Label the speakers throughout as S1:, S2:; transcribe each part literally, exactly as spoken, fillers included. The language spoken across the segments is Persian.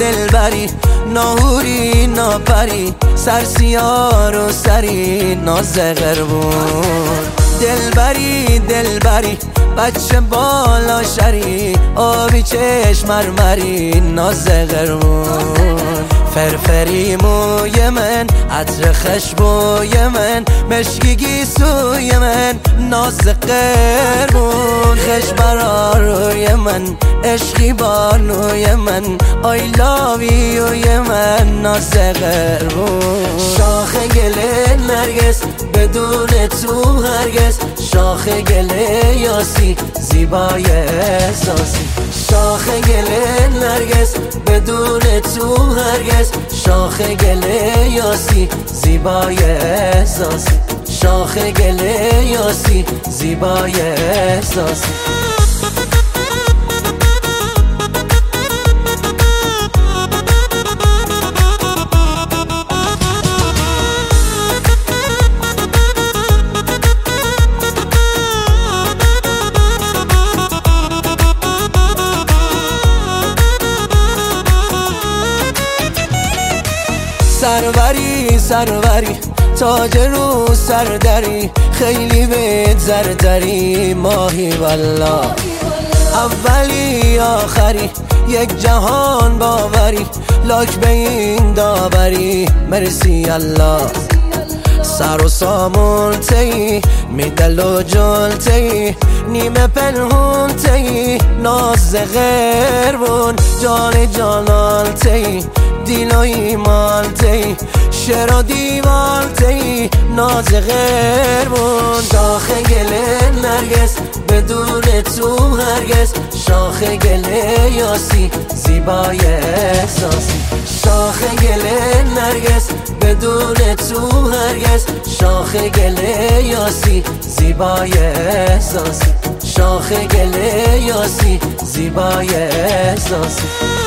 S1: دلبری ناهوری ناپری سرسیار و سری ناز قربون دلبری دلبری بچه بالا شری آبی چشم مرمری ناز قربون فرفری موی من عطر خشبوی من مشکی گیسوی من ناز قربون خش برا روی من عشقی بانوی من آی لاویوی من ناز قربون شاخ گل نرگس بدون تو هرگز شاخ گل یاسی زیبای احساسی شاخ گل نرگس بدون تو هرگز شاخ گل یاسی زیبای احساسی شاخ گل یاسی زیبای احساسی سروری سروری تاج رو سردری خیلی بهت زردری ماهی والله اولی آخری یک جهان باوری لاک به این داوری مرسی الله سر و سامون تی میدل و جل تی نیمه پنهون تی ناز غربون جان جانال تی دیل و ایمال تی شعر و دیوال تی ناز غربون شاخ گل نرگس بدون تو هرگز شاخ گل یاسی زیبای احساسی شاخ گل نرگس بدون تو هرگز شاخ گل یاسی زیبای احساسی شاخ گل یاسی زیبای احساسی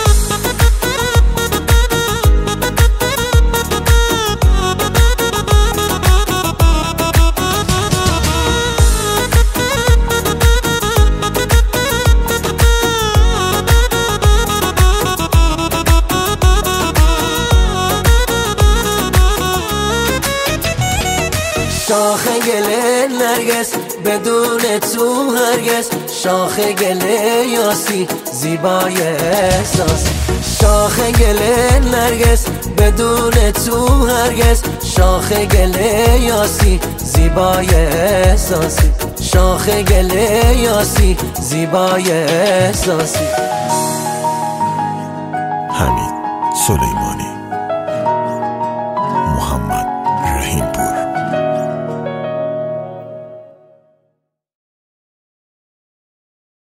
S1: شاخ گل نرگس بدون تو هرگز شاخ گل یاسی زیبای احساسی شاخ گل نرگس بدون تو هرگز شاخ گل یاسی زیبای احساسی شاخ گل یاسی زیبای احساسی
S2: حمید سلیمانی.